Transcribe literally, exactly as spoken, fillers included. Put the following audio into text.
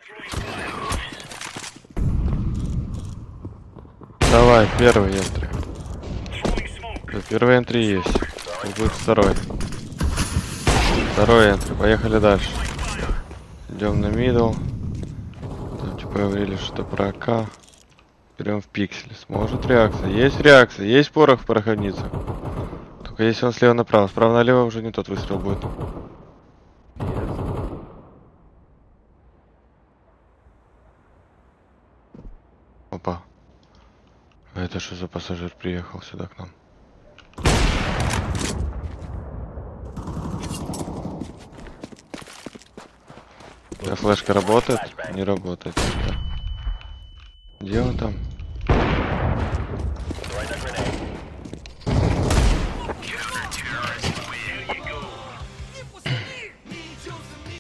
Давай, первый энтри. Первый энтри есть. Тут будет второй. Второй энтри. Поехали дальше. Идем на мидл. Там типа говорили, что про АК. Берем в пиксель. Сможет реакция. Есть реакция. Есть порох в пороховнице. Только если он слева направо. Справа налево уже не тот выстрел будет. Опа. А это что за пассажир приехал сюда к нам? У тебя флешка работает? Не работает. Где он там?